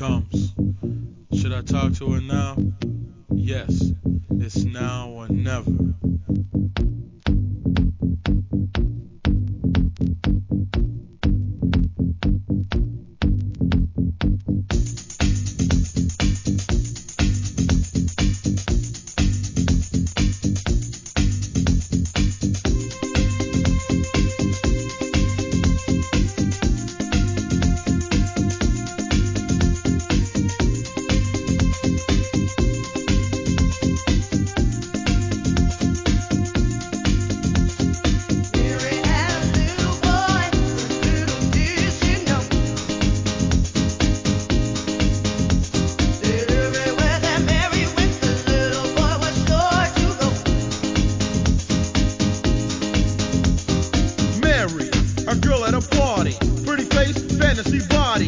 comes. Should I talk to her now? Yes, it's now or never.